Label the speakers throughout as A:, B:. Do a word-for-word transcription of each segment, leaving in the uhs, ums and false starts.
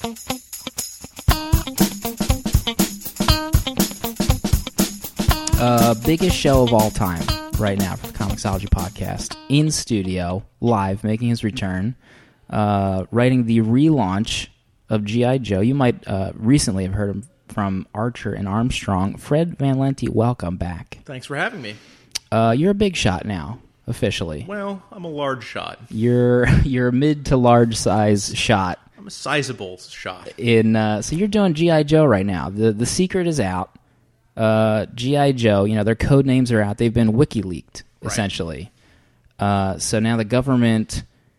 A: Uh, biggest show of all time right now for the Comixology podcast. In studio, live, making his return, uh, writing the relaunch of G I. Joe. You might uh, recently have heard him from Archer and Armstrong. Fred Van Lente, welcome back.
B: Thanks for having me.
A: Uh, you're a big shot now, officially.
B: Well, I'm a large shot.
A: You're you're a mid to large size shot.
B: I'm a sizable shot.
A: In uh, so you're doing G I. Joe right now. The the secret is out. Uh, G I. Joe, you know, their code names are out. They've been WikiLeaked,
B: Right.
A: essentially. Uh, so now the government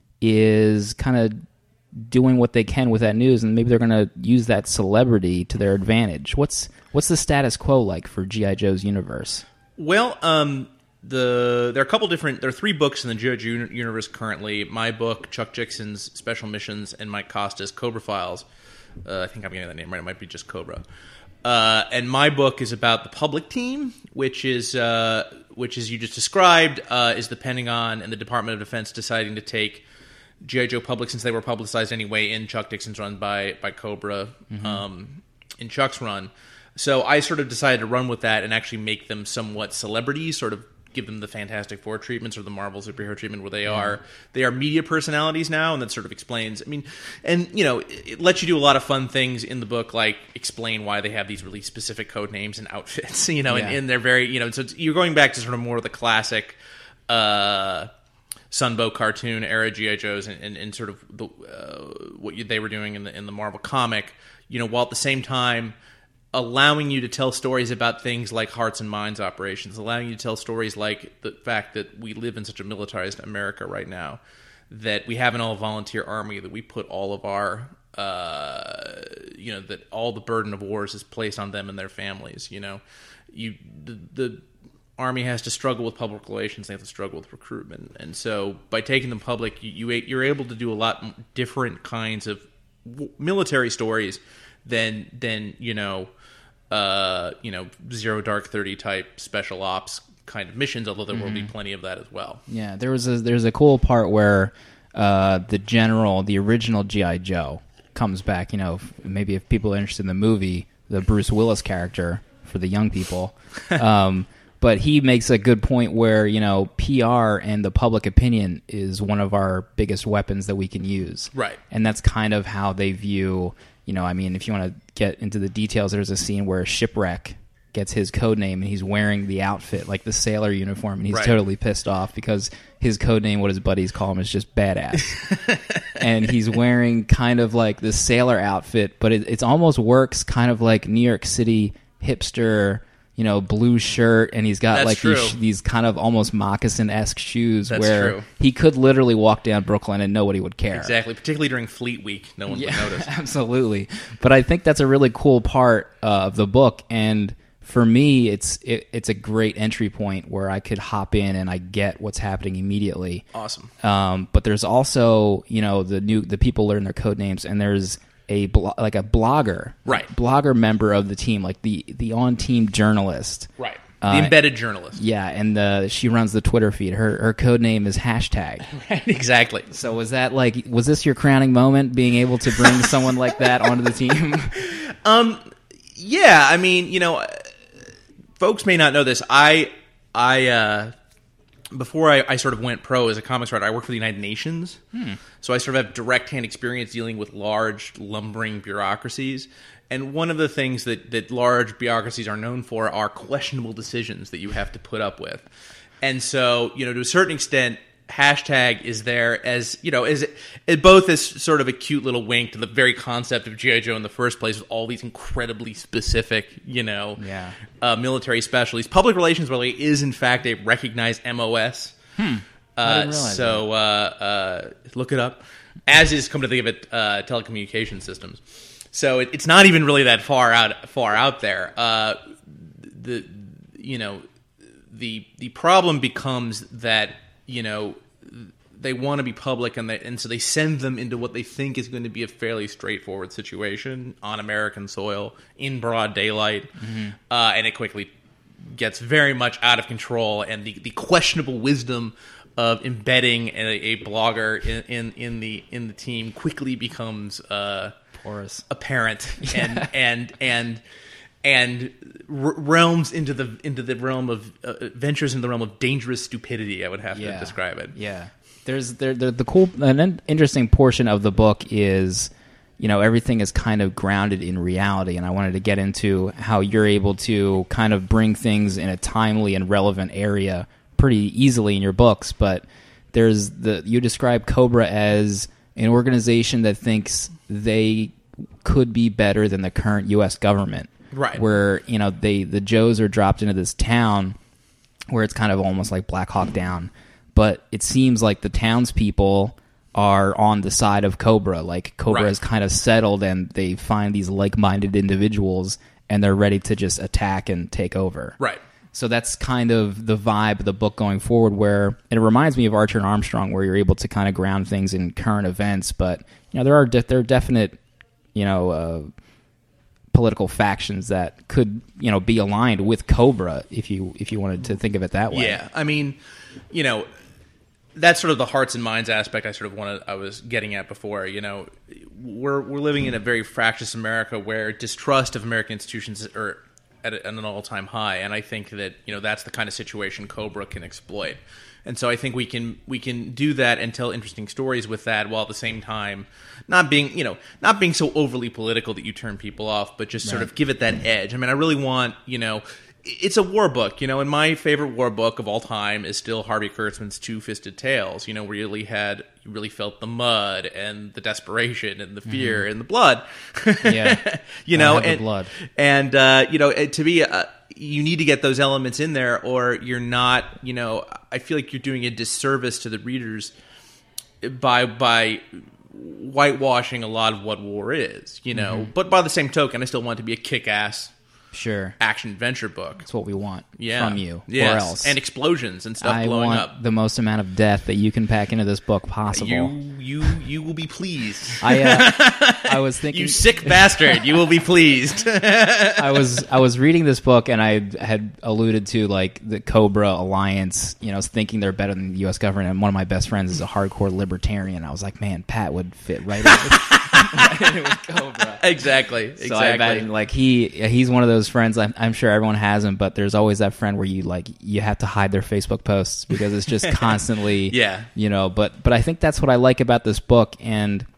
A: is kind of doing what they can with that news, and maybe they're going to use that celebrity to their advantage. What's what's the status quo like for G I. Joe's universe?
B: Well, um, the there are a couple different. There are three books in the G I. Joe uni- universe currently. My book, Chuck Dixon's Special Missions, and Mike Costa's Cobra Files. Uh, I think I'm getting that name right. It might be just Cobra. Uh, and my book is about the public team, which is, uh, which is you just described, uh, is the Pentagon and the Department of Defense deciding to take G I. Joe public, since they were publicized anyway in Chuck Dixon's run by by Cobra, mm-hmm. um, in Chuck's run. So I sort of decided to run with that and actually make them somewhat celebrities, sort of give them the Fantastic Four treatments or the Marvel superhero treatment, where they yeah. are they are media personalities now, and that sort of explains. I mean, and you know, it, it lets you do a lot of fun things in the book, like explain why they have these really specific code names and outfits. You know, yeah. and, and they're very, you know, so it's, you're going back to sort of more of the classic uh, Sunbow cartoon era G I. Joes, and, and, and sort of the, uh, what you, they were doing in the in the Marvel comic. You know, while at the same time allowing you to tell stories about things like hearts and minds operations, allowing you to tell stories like the fact that we live in such a militarized America right now, that we have an all-volunteer army, that we put all of our, uh, you know, that all the burden of wars is placed on them and their families. You know, you the, the army has to struggle with public relations, they have to struggle with recruitment, and so by taking them public, you, you you're able to do a lot different kinds of military stories than than you know. Uh, you know, Zero Dark Thirty type special ops kind of missions, although there mm-hmm. will be plenty of that as well.
A: Yeah, there was a there's a cool part where uh, the general, the original G I. Joe, comes back. You know, if, maybe if people are interested in the movie, the Bruce Willis character for the young people. um, but he makes a good point where, you know, P R and the public opinion is one of our biggest weapons that we can use.
B: Right.
A: And that's kind of how they view. You know, I mean, if you want to get into the details, there's a scene where Shipwreck gets his code name, and he's wearing the outfit, like the sailor uniform, and he's
B: right.
A: totally pissed off because his code name, what his buddies call him, is just badass. And he's wearing kind of like this sailor outfit, but it it's almost works kind of like New York City hipster, you know, blue shirt, and he's got
B: That's
A: like
B: true.
A: these, these kind of almost moccasin-esque shoes.
B: That's
A: where
B: true.
A: He could literally walk down Brooklyn and nobody would care.
B: Exactly, particularly during Fleet Week, no one
A: yeah,
B: would notice.
A: Absolutely. But I think that's a really cool part uh, of the book, and for me, it's it, it's a great entry point where I could hop in and I get what's happening immediately.
B: Awesome.
A: Um, but there's also, you know, the new the people learn their code names, and there's a blo- like a blogger,
B: right?
A: Blogger member of the team, like the the on team journalist,
B: right? The
A: uh,
B: embedded journalist.
A: Yeah, and the, she runs the Twitter feed. Her her code name is hashtag.
B: Right, exactly.
A: So was that like was this your crowning moment, being able to bring someone like that onto the team?
B: Um, yeah, I mean, you know, folks may not know this. I I uh, before I, I sort of went pro as a comics writer, I worked for the United Nations. Hmm. So I sort of have direct-hand experience dealing with large, lumbering bureaucracies. And one of the things that, that large bureaucracies are known for are questionable decisions that you have to put up with. And so, you know, to a certain extent, hashtag is there as, you know, as it, both as sort of a cute little wink to the very concept of G I. Joe in the first place, with all these incredibly specific, you know,
A: yeah.
B: uh, military specialties. Public relations, by the way, is in fact a recognized M O S.
A: Hmm.
B: Uh, so uh, uh, look it up. As is, come to think of it, uh, telecommunication systems. So it, it's not even really that far out far out there. Uh, the you know the the problem becomes that, you know, they want to be public, and they, and so they send them into what they think is going to be a fairly straightforward situation on American soil in broad daylight, mm-hmm. uh, and it quickly gets very much out of control. And the, the questionable wisdom of embedding a, a blogger in, in in the in the team quickly becomes uh,
A: Porous.
B: apparent and and and and r- realms into the into the realm of uh, ventures into the realm of dangerous stupidity. I would have
A: Yeah.
B: to describe it.
A: Yeah. There's there the, the cool an in- interesting portion of the book is, you know, everything is kind of grounded in reality, and I wanted to get into how you're able to kind of bring things in a timely and relevant area pretty easily in your books. But there's the you describe Cobra as an organization that thinks they could be better than the current U S government.
B: Right.
A: Where, you know, they the Joes are dropped into this town where it's kind of almost like Black Hawk Down. But it seems like the townspeople are on the side of Cobra. Like, Cobra
B: Right.
A: has kind of settled, and they find these like-minded individuals, and they're ready to just attack and take over.
B: Right.
A: So that's kind of the vibe of the book going forward, where and it reminds me of Archer and Armstrong, where you're able to kind of ground things in current events. But, you know, there are de- there are definite, you know, uh, political factions that could, you know, be aligned with Cobra if you if you wanted to think of it that way.
B: Yeah, I mean, you know, that's sort of the hearts and minds aspect I sort of wanted. I was getting at before. You know, we're we're living in a very fractious America where distrust of American institutions are at, a, at an all time high, and I think that, you know, that's the kind of situation Cobra can exploit. And so I think we can we can do that and tell interesting stories with that, while at the same time not being, you know, not being so overly political that you turn people off, but just sort
A: Right.
B: of give it that edge. I mean, I really want, you know, it's a war book, you know, and my favorite war book of all time is still Harvey Kurtzman's Two-Fisted Tales, you know, where you really had, you really felt the mud and the desperation and the fear
A: Mm-hmm.
B: and the blood.
A: Yeah.
B: you
A: I
B: know,
A: have the
B: and,
A: blood.
B: and uh, you know, to me, uh, you need to get those elements in there, or you're not, you know, I feel like you're doing a disservice to the readers by by whitewashing a lot of what war is, you know.
A: Mm-hmm.
B: But by the same token, I still want it to be a kick-ass
A: Sure.
B: action adventure book.
A: That's what we want
B: Yeah.
A: from you,
B: Yes.
A: or else.
B: And explosions and stuff
A: I
B: blowing
A: want
B: up.
A: the most amount of death that you can pack into this book possible.
B: You you you will be pleased.
A: I uh, I was thinking,
B: You sick bastard, you will be pleased.
A: I was I was reading this book, and I had alluded to like the Cobra Alliance, you know, thinking they're better than the U S government. And one of my best friends is a hardcore libertarian. I was like, man, Pat would fit right in with, right in with Cobra.
B: exactly. Exactly.
A: So I imagine like he he's one of those friends. I'm, I'm sure everyone has him, but there's always that friend where you like you have to hide their Facebook posts because it's just constantly,
B: Yeah.
A: you know. But but I think that's what I like about this book, and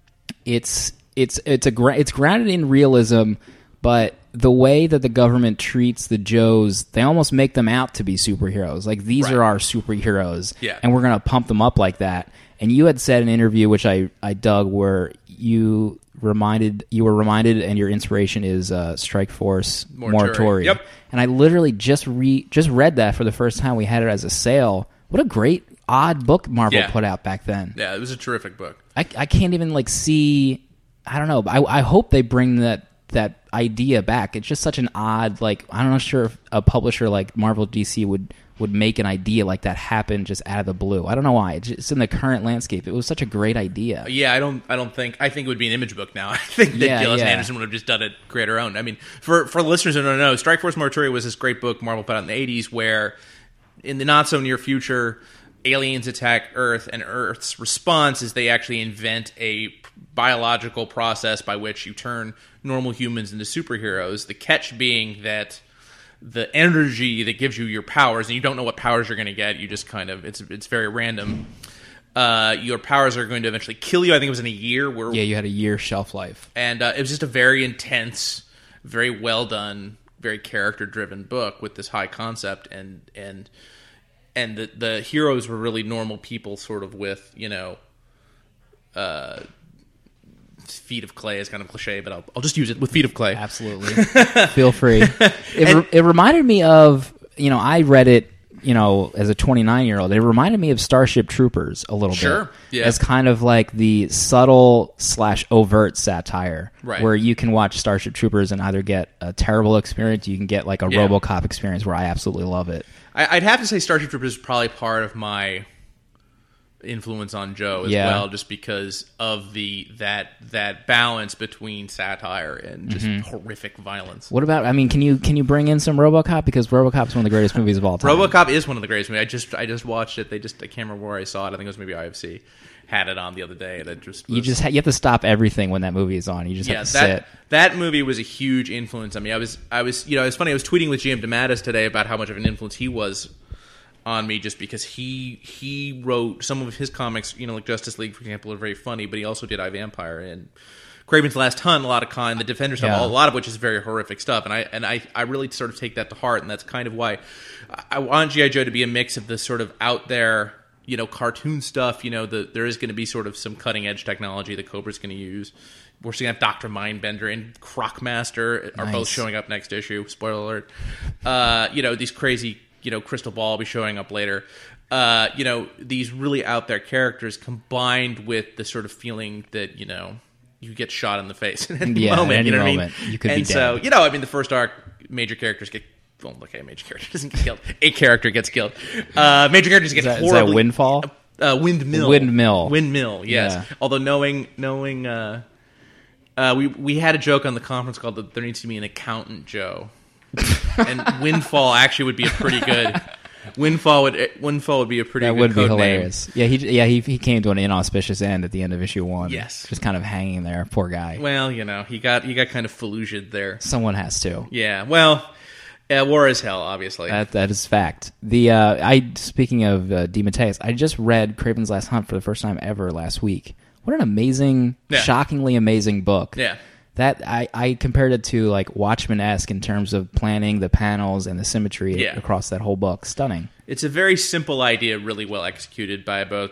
A: it's it's it's a gra- it's grounded in realism, but the way that the government treats the Joes, they almost make them out to be superheroes. Like, these
B: Right.
A: are our superheroes,
B: Yeah.
A: and we're gonna pump them up like that. And you had said in an interview, which I I dug, where you reminded you were reminded, and your inspiration is uh, Strike Force
B: Moratorium.
A: Moratorium.
B: Yep.
A: And I literally just re just read that for the first time. We had it as a sale. What a great odd book Marvel
B: Yeah.
A: put out back then.
B: Yeah, it was a terrific book.
A: I, I can't even like see. I don't know. I, I hope they bring that that idea back. It's just such an odd, like, I'm not sure if a publisher like Marvel D C would would make an idea like that happen just out of the blue. I don't know why. It's just in the current landscape. It was such a great idea.
B: Yeah, I don't. I don't think. I think it would be an Image book now. I think that
A: Yeah,
B: Gillis
A: yeah.
B: and Anderson would have just done it, create her own. I mean, for for listeners who don't know, Strike Force Moratorium was this great book Marvel put out in the eighties, where in the not so near future, aliens attack Earth, and Earth's response is they actually invent a biological process by which you turn normal humans into superheroes. The catch being that the energy that gives you your powers, and you don't know what powers you're going to get. You just kind of, it's it's very random. Uh, your powers are going to eventually kill you. I think it was in a year. Where,
A: Yeah, you had a year shelf life.
B: and uh, it was just a very intense, very well done, very character driven book with this high concept, and and and the the heroes were really normal people, sort of with, you know, uh, feet of clay is kind of cliche, but I'll I'll just use it with feet of clay.
A: Absolutely. Feel free. It, re- it reminded me of, you know, I read it, you know, as a twenty-nine-year-old. It reminded me of Starship Troopers a little
B: Sure,
A: bit.
B: yeah.
A: As kind of like the subtle slash overt satire.
B: Right.
A: Where you can watch Starship Troopers and either get a terrible experience, you can get like a
B: Yeah.
A: RoboCop experience where I absolutely love it.
B: I, I'd have to say Starship Troopers is probably part of my. influence on Joe as
A: Yeah.
B: well, just because of the that that balance between satire and just
A: Mm-hmm.
B: horrific violence.
A: What about? I mean, can you can you bring in some RoboCop, because RoboCop's one of the greatest movies of all time.
B: RoboCop is one of the greatest movies. I just I just watched it. They just I can't remember where I saw it. I think it was maybe I F C had it on the other day, and it just was,
A: You just ha- you have to stop everything when that movie is on. You just
B: yeah
A: have to
B: that
A: sit.
B: that movie was a huge influence on me. I was I was you know it's funny. I was tweeting with J M DeMatteis today about how much of an influence he was on me, just because he he wrote some of his comics, you know, like Justice League, for example, are very funny, but he also did I, Vampire and Kraven's Last Hunt, a lot of kind, the Defender stuff,
A: Yeah.
B: a lot of which is very horrific stuff, and I and I, I really sort of take that to heart, and that's kind of why I want G I. Joe to be a mix of this sort of out there, you know, cartoon stuff. You know, the, there is going to be sort of some cutting edge technology that Cobra's going to use. We're going to have Doctor Mindbender and Crocmaster are
A: Nice.
B: both showing up next issue. Spoiler alert. Uh, you know, these crazy, you know, Crystal Ball will be showing up later. Uh, you know, these really out there characters combined with the sort of feeling that, you know, you get shot in the face at any
A: Yeah, at
B: moment.
A: any
B: you know
A: moment.
B: what I mean?
A: You could be
B: and so,
A: dead.
B: you know, I mean, the first arc, major characters get. Well, okay, a major character doesn't get killed. A character gets killed. Uh, major characters get
A: Is that, is
B: horribly.
A: that Windfall?
B: Uh, windmill.
A: Windmill.
B: Windmill. Yes.
A: Yeah.
B: Although knowing knowing, uh, uh, we we had a joke on the conference called that there needs to be an accountant Joe, and Windfall actually would be a pretty good. Windfall would Windfall would be a pretty
A: That
B: good
A: would be
B: code
A: hilarious. Yeah, he yeah he he came to an inauspicious end at the end of issue one.
B: Yes.
A: just kind of hanging there. Poor guy.
B: name. Well, you know, he got he got kind of Falluja'd there.
A: Someone has to.
B: Yeah. Well, uh, war is hell, obviously.
A: That that is fact. The uh, I speaking of uh, DeMatteis, I just read Kraven's Last Hunt for the first time ever last week. What an amazing,
B: Yeah.
A: shockingly amazing book.
B: yeah.
A: That I, I compared it to like Watchmen-esque in terms of planning the panels and the symmetry
B: Yeah.
A: across that whole book. Stunning.
B: It's a very simple idea, really well executed by both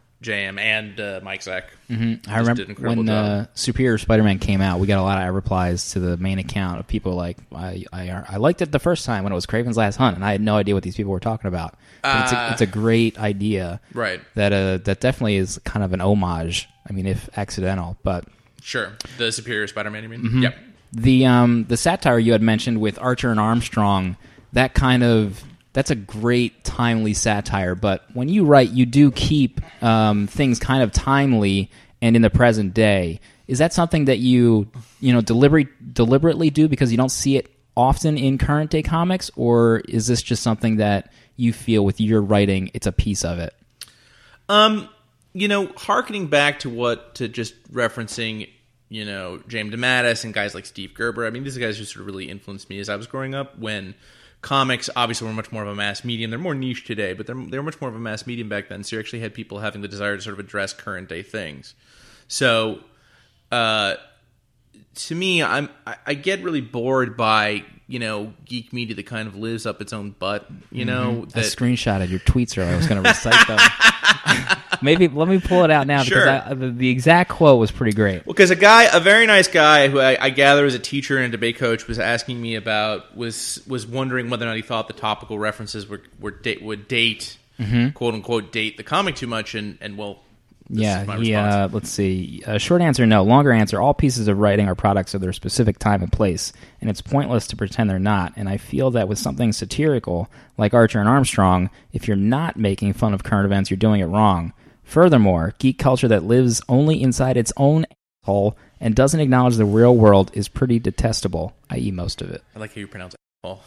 B: J M and uh, Mike Zeck.
A: Mm-hmm. I
B: did an
A: remember
B: incredible
A: when
B: job.
A: uh, Superior Spider-Man came out, we got a lot of replies to the main account of people like, I, I I liked it the first time when it was Kraven's Last Hunt, and I had no idea what these people were talking about. But it's, a,
B: Uh,
A: it's a great idea.
B: Right.
A: That uh, that definitely is kind of an homage. I mean, if accidental, but
B: Sure. The Superior Spider-Man, you mean?
A: Mm-hmm.
B: Yep.
A: the um, the satire you had mentioned with Archer and Armstrong, that kind of that's a great timely satire. But when you write, you do keep um, things kind of timely and in the present day. Is that something that you you know deliberate, deliberately do because you don't see it often in current day comics, or is this just something that you feel with your writing, it's a piece of it?
B: Um, you know, hearkening back to what to just referencing, you know, James DeMatteis and guys like Steve Gerber. I mean, these are guys who sort of really influenced me as I was growing up. When comics obviously were much more of a mass medium, they're more niche today, but they're they were much more of a mass medium back then. So you actually had people having the desire to sort of address current day things. So, uh, to me, I'm I, I get really bored by, you know, geek media that kind of lives up its own butt. You know,
A: I
B: that
A: screenshotted your tweets earlier. I was going to recite them. Maybe let me pull it out now because
B: Sure.
A: I, the, the exact quote was pretty great.
B: Well, because a guy, a very nice guy who I, I gather is a teacher and a debate coach, was asking me about was was wondering whether or not he thought the topical references were, were date, would date quote unquote date the comic too much, and and well, this is my
A: Yeah, he,
B: response.
A: uh, let's see. Uh, short answer, no. Longer answer, all pieces of writing are products of their specific time and place, and it's pointless to pretend they're not. And I feel that with something satirical, like Archer and Armstrong, if you're not making fun of current events, you're doing it wrong. Furthermore, geek culture that lives only inside its own asshole and doesn't acknowledge the real world is pretty detestable, that is most of it.
B: I like how you pronounce it. Paul.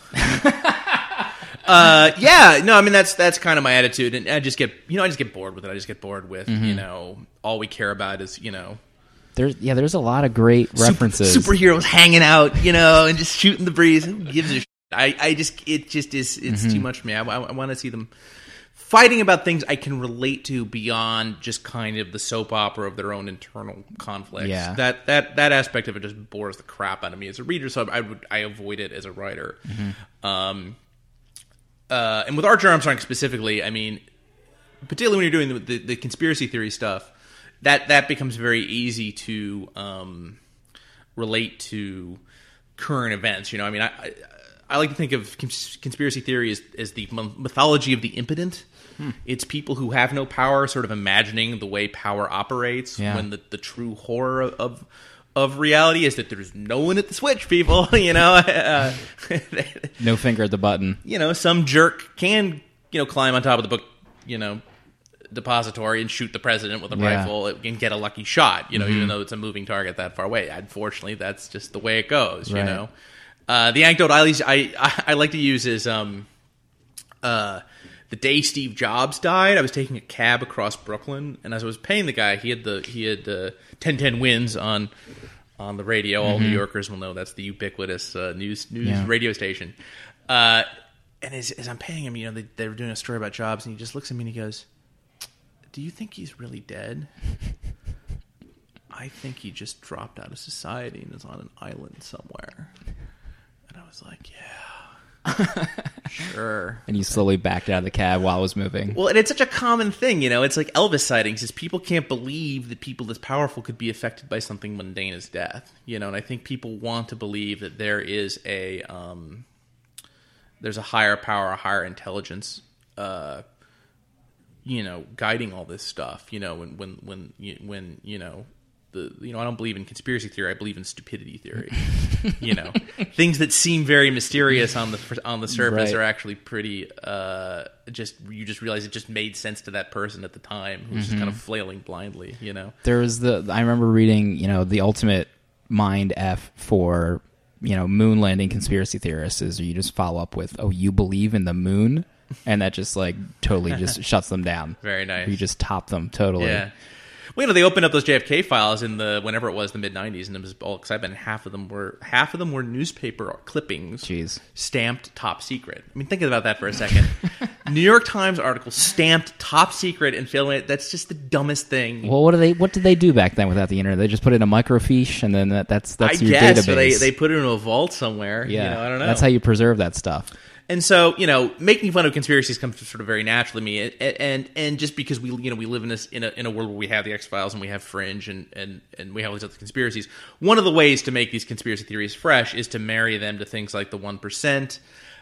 B: uh, yeah, no, I mean that's that's kind of my attitude, and I just get you know I just get bored with it. I just get bored with
A: Mm-hmm.
B: you know all we care about is you know
A: There's yeah, there's a lot of great references.
B: Super, superheroes hanging out, you know, and just shooting the breeze. Who gives a shit? I, I just, it just is, it's
A: Mm-hmm.
B: too much for me. I, I, I want to see them fighting about things I can relate to beyond just kind of the soap opera of their own internal conflicts.
A: Yeah.
B: That, that, that aspect of it just bores the crap out of me as a reader, so I would, I avoid it as a writer.
A: Mm-hmm.
B: Um, uh, and with Archer Armstrong specifically, I mean, particularly when you're doing the, the, the conspiracy theory stuff, that that becomes very easy to um, relate to current events. You know, I mean, I, I, I like to think of cons- conspiracy theory as, as the mythology of the impotent. Hmm. It's people who have no power sort of imagining the way power operates,
A: Yeah.
B: when the, the true horror of, of of reality is that there's no one at the switch, people. You know, uh,
A: No finger at the button.
B: you know, some jerk can, you know, climb on top of the book, you know, depository and shoot the president with a
A: Yeah.
B: rifle and get a lucky shot, you know,
A: Mm-hmm.
B: even though it's a moving target that far away. Unfortunately, that's just the way it goes, you
A: Right.
B: know. Uh, the anecdote I, I, I, I like to use is um, uh, the day Steve Jobs died, I was taking a cab across Brooklyn, and as I was paying the guy, he had the he had uh, ten ten wins on on the radio. All New Yorkers will know that's the ubiquitous uh, news news
A: Yeah.
B: radio station. Uh, and as, as I'm paying him, you know, they, they were doing a story about Jobs, and he just looks at me and he goes, "Do you think he's really dead?" I think he just dropped out of society and is on an island somewhere. And I was like, yeah, sure.
A: And you slowly backed out of the cab while it was moving.
B: Well, and it's such a common thing, you know. It's like Elvis sightings is people can't believe that people this powerful could be affected by something mundane as death, you know. And I think people want to believe that there is a um, there's a higher power, a higher intelligence, uh, you know, guiding all this stuff. You know, when when when you, when you know. The, you know, I don't believe in conspiracy theory. I believe in stupidity theory. You know, things that seem very mysterious on the on the surface
A: Right.
B: are actually pretty. Uh, just you just realize it just made sense to that person at the time who was just kind of flailing blindly. You know,
A: There was the I remember reading, you know, the ultimate mind F for, you know, moon landing conspiracy theorists is you just follow up with, "Oh, you believe in the moon?" And that just like totally just shuts them down.
B: Very nice.
A: You just top them totally.
B: yeah. Well, you know, they opened up those J F K files in the whenever it was the mid nineties, and it was all excitement. Half of them were half of them were newspaper clippings,
A: Jeez.
B: stamped top secret. I mean, think about that for a second. New York Times article stamped top secret and filming it. That's just the dumbest thing.
A: Well, what do they what did they do back then without the internet? They just put it in a microfiche and then that, that's that's
B: I
A: your
B: guess
A: database.
B: but they they put it in a vault somewhere.
A: yeah.
B: You know, I don't know.
A: That's how you preserve that stuff.
B: And so, you know, making fun of conspiracies comes sort of very naturally to me, and and, and just because we, you know, we live in this in a in a world where we have the X Files and we have Fringe and, and, and we have all these other conspiracies. One of the ways to make these conspiracy theories fresh is to marry them to things like the one percent.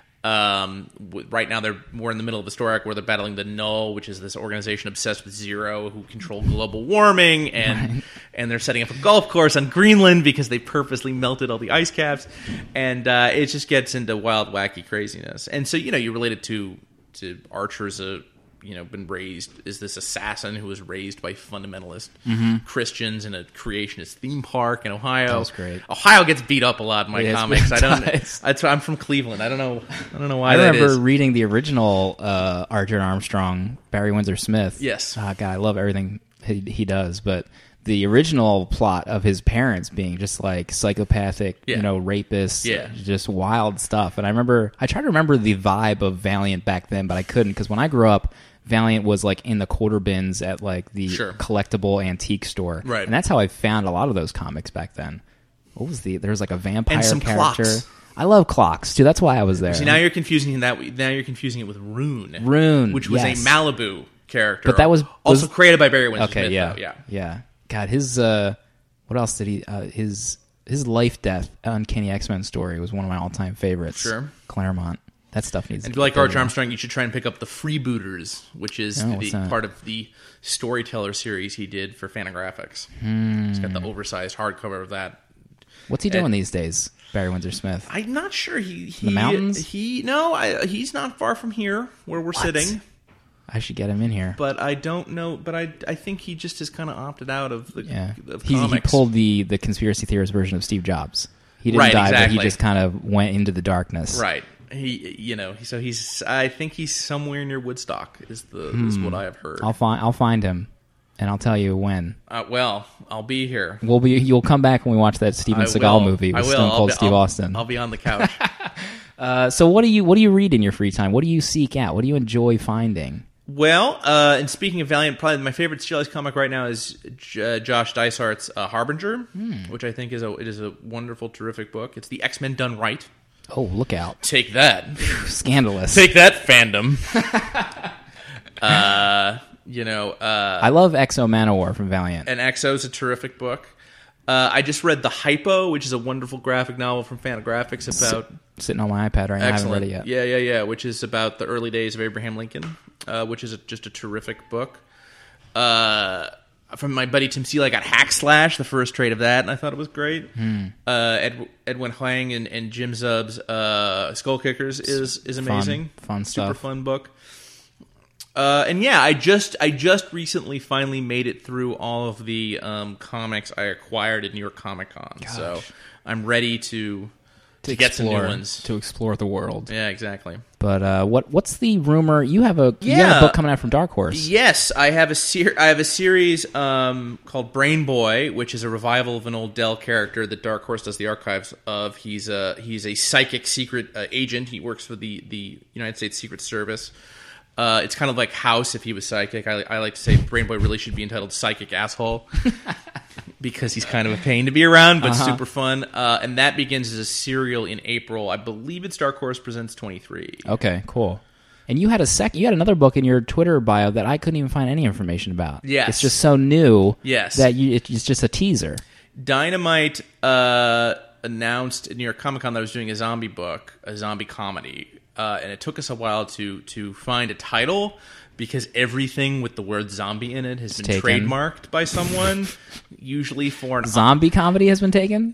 B: Um, w- right now, they're more in the middle of the story arc where they're battling the Null, which is this organization obsessed with zero who control global warming, and
A: Right.
B: and they're setting up a golf course on Greenland because they purposely melted all the ice caps, and uh, it just gets into wild, wacky craziness. And so, you know, you relate it to to Archer's a you know been raised is this assassin who was raised by fundamentalist Christians in a creationist theme park in Ohio.
A: That was great.
B: Ohio gets beat up a lot in my
A: Yes,
B: comics.
A: it
B: I don't.
A: does.
B: That's why I'm from Cleveland. I don't know. I don't know why
A: I
B: that
A: remember
B: is.
A: reading the original uh, Archer Armstrong, Barry Windsor Smith.
B: Yes.
A: Ah, God, I love everything he, he does, but the original plot of his parents being just like psychopathic,
B: Yeah.
A: you know, rapists,
B: Yeah.
A: just wild stuff. And I remember, I tried to remember the vibe of Valiant back then, but I couldn't because when I grew up, Valiant was like in the quarter bins at like the
B: Sure.
A: collectible antique store,
B: Right.
A: And that's how I found a lot of those comics back then. What was the? There was like a vampire
B: And some
A: character.
B: clocks.
A: I love clocks too. That's why I was there.
B: See, now you're confusing that. Now you're confusing it with Rune.
A: Rune,
B: which was
A: yes.
B: a Malibu character,
A: But that was-
B: also
A: was-
B: created by Barry Windsor
A: Okay,
B: Smith.
A: yeah,
B: though, yeah.
A: yeah. God, his uh, what else did he? Uh, his his life death Uncanny X-Men story was one of my all time favorites.
B: Sure.
A: Claremont. That stuff needs.
B: And
A: to
B: if you like
A: get
B: Archer
A: better.
B: Armstrong, you should try and pick up the Freebooters, which is
A: Oh,
B: the
A: what's that?
B: part of the Storyteller series he did for Fantagraphics. He's got the oversized hardcover of that.
A: What's he doing these days, Barry Windsor Smith?
B: I'm not sure he, he
A: The mountains?
B: He no, I, he's not far from here where we're sitting.
A: I should get him in here.
B: But I don't know. But I, I think he just has kind of opted out of the
A: Yeah,
B: of
A: he, he
B: comics.
A: pulled the the conspiracy theorist version of Steve Jobs. He didn't
B: Right,
A: die, but
B: exactly.
A: he just kind of went into the darkness.
B: Right. He, you know, so he's. I think he's somewhere near Woodstock. Is the is what I have heard.
A: I'll find I'll find him, and I'll tell you when.
B: Uh, well, I'll be here.
A: We'll be. You'll come back when we watch that Steven
B: I
A: Seagal
B: will.
A: movie
B: I
A: with
B: will.
A: Stone
B: I'll
A: Cold
B: be-
A: Steve
B: I'll-
A: Austin.
B: I'll be on the couch.
A: Uh, so what do you what do you read in your free time? What do you seek out? What do you enjoy finding?
B: Well, uh, and speaking of Valiant, probably my favorite serialized comic right now is J- uh, Josh Dysart's uh, Harbinger, which I think is a it is a wonderful, terrific book. It's the X-Men done right.
A: Oh, look out!
B: Take that,
A: Scandalous.
B: take that, fandom. uh, you know, uh,
A: I love Exo Manowar from Valiant.
B: and X O is a terrific book. Uh, I just read The Hypo, which is a wonderful graphic novel from Fantagraphics about
A: Sitting on my iPad right now. I haven't read it yet.
B: Yeah, yeah, yeah. Which is about the early days of Abraham Lincoln, uh, which is a, just a terrific book. Uh, from my buddy Tim Steele, I got Hack Slash, the first trade of that, and I thought it was great.
A: Hmm.
B: Uh, Ed, Edwin Huang and, and Jim Zub's uh, Skull Kickers is is amazing.
A: Fun
B: Super
A: stuff.
B: fun book. Uh, and yeah, I just I just recently finally made it through all of the um, comics I acquired at New York Comic Con. So I'm ready to to, to get some new ones
A: to explore the world.
B: Yeah, exactly.
A: But uh, what what's the rumor? You have a
B: yeah.
A: you have a book coming out from Dark Horse.
B: Yes, I have a ser- I have a series um, called Brain Boy, which is a revival of an old Dell character that Dark Horse does the archives of. He's a he's a psychic secret uh, agent. He works for the the United States Secret Service. Uh, it's kind of like House if he was psychic. I, I like to say Brain Boy really should be entitled Psychic Asshole because he's kind of a pain to be around, but uh-huh. super fun. Uh, and that begins as a serial in April. I believe it's Dark Horse Presents twenty-three.
A: Okay, cool. And you had a sec. You had another book in your Twitter bio that I couldn't even find any information about.
B: Yes,
A: it's just so new.
B: Yes,
A: that you it's just a teaser.
B: Dynamite uh, announced at New York Comic Con that I was doing a zombie book, a zombie comedy. Uh, and it took us a while to to find a title because everything with the word zombie in it has
A: it's
B: been
A: taken.
B: trademarked by someone, usually for an
A: zombie comedy has been taken.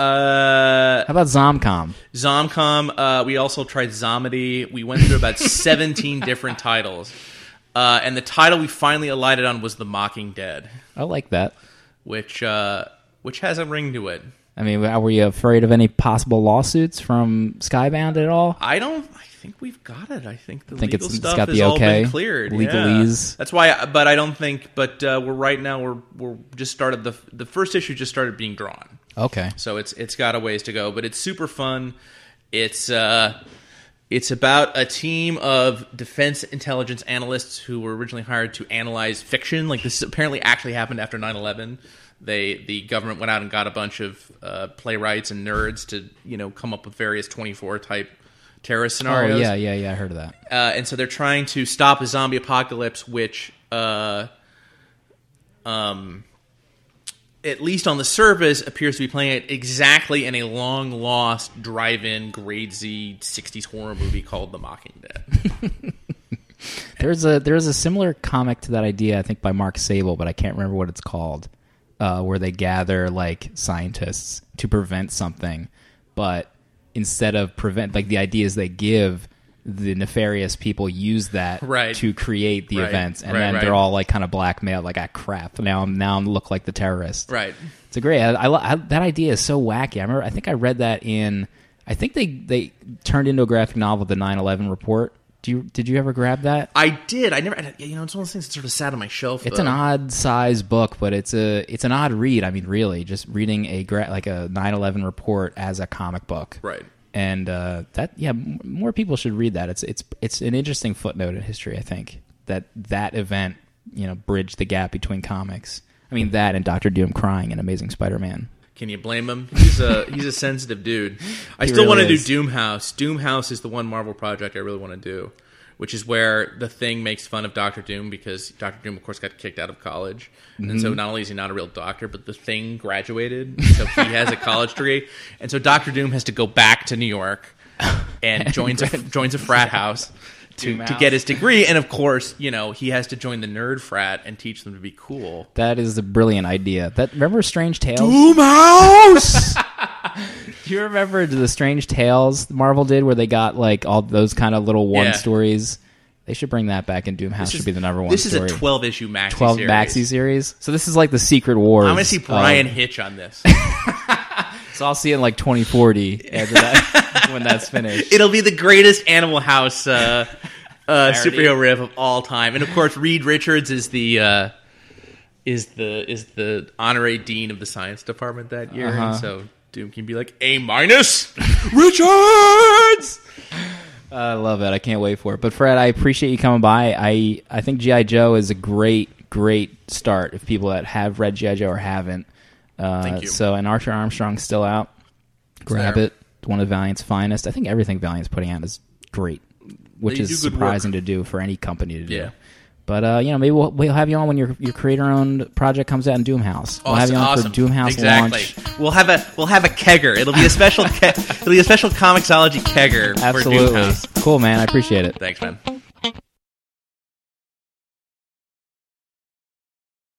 B: Uh,
A: How about Zomcom?
B: Zomcom. Uh, we also tried Zomedy. We went through about seventeen different titles, uh, and the title we finally alighted on was The Mocking Dead.
A: I like that,
B: which uh, which has a ring to it.
A: I mean, were you afraid of any possible lawsuits from Skybound at all?
B: I don't. I think we've got it. I think the
A: I think
B: legal
A: it's,
B: stuff
A: it's got
B: has
A: the
B: all
A: okay.
B: been cleared.
A: Legalese.
B: Yeah. That's why. I, but I don't think. But uh, we're right now. We're we're just started the the first issue just started being drawn.
A: Okay.
B: So it's it's got a ways to go, but it's super fun. It's uh, it's about a team of defense intelligence analysts who were originally hired to analyze fiction. Like this apparently actually happened after nine eleven. They the government went out and got a bunch of uh, playwrights and nerds to you know come up with various twenty-four type terrorist scenarios.
A: Oh yeah, yeah, yeah. I heard of that.
B: Uh, and so they're trying to stop a zombie apocalypse, which, uh, um, at least on the surface, appears to be playing it exactly in a long lost drive-in grade Z sixties horror movie called The Mocking Dead.
A: there's a there's a similar comic to that idea, I think, by Mark Sable, but I can't remember what it's called. Uh, where they gather like scientists to prevent something, but instead of prevent, like the ideas they give, the nefarious people use that
B: right.
A: to create the
B: right.
A: events, and
B: right,
A: then
B: right.
A: they're all like kind of blackmailed. Like, ah, crap! Now I'm now I'm look like the terrorist.
B: Right.
A: It's a great. I, I, I, that idea is so wacky. I remember. I think I read that in. I think they they turned into a graphic novel, the nine eleven Report. Do you, did you ever grab that?
B: I did. I never. You know, it's one of those things that sort of sat on my shelf.
A: It's
B: though.
A: an odd size book, but it's a it's an odd read. I mean, really, just reading a gra- like a nine eleven report as a comic book,
B: right?
A: And uh, that, yeah, m- more people should read that. It's it's it's an interesting footnote in history. I think that that event, you know, bridged the gap between comics. I mean, that and Doctor Doom crying in Amazing Spider-Man.
B: Can you blame him? He's a he's a sensitive dude. I
A: He
B: still
A: really
B: want to
A: is.
B: do Doomhouse. Doomhouse is the one Marvel project I really want to do, which is where the Thing makes fun of Doctor Doom because Doctor Doom, of course, got kicked out of college. Mm-hmm. And so not only is he not a real doctor, but the Thing graduated, so he has a college degree. And so Doctor Doom has to go back to New York and joins a, joins a frat house to, to get his degree. And, of course, you know, he has to join the nerd frat and teach them to be cool.
A: That is a brilliant idea. That remember Strange Tales?
B: Doomhouse!
A: Do you remember the Strange Tales Marvel did where they got like all those kind of little one
B: Yeah.
A: stories? They should bring that back, and Doomhouse should be the number one
B: This
A: story.
B: is a twelve-issue maxi
A: twelve
B: series.
A: maxi series. So this is like the Secret Wars.
B: I'm going to see Brian
A: of-
B: Hitch on this.
A: So I'll see it in like twenty forty after that, when that's finished.
B: It'll be the greatest Animal House uh, uh,
A: Parody.
B: superhero riff of all time, and of course, Reed Richards is the uh, is the is the honorary dean of the science department that year,
A: Uh-huh.
B: and so Doom can be like A minus, Richards.
A: I love it. I can't wait for it. But Fred, I appreciate you coming by. I I think G I. Joe is a great great start if people that have read G I. Joe or haven't. Uh,
B: Thank you.
A: So, and Archer Armstrong's still out. Grab
B: there.
A: it. One of Valiant's finest. I think everything Valiant's putting out is great, which
B: They
A: is
B: do good
A: surprising
B: work.
A: to do for any company to do.
B: Yeah.
A: But uh, you know, maybe we'll, we'll have you on when your your creator-owned project comes out in Doomhouse. We'll have you on
B: awesome.
A: for Doomhouse
B: exactly.
A: launch.
B: We'll have a we'll have a kegger. It'll be a special ke- it'll be a special Comixology kegger
A: Absolutely.
B: for Doomhouse.
A: Cool, man. I appreciate it.
B: Thanks, man.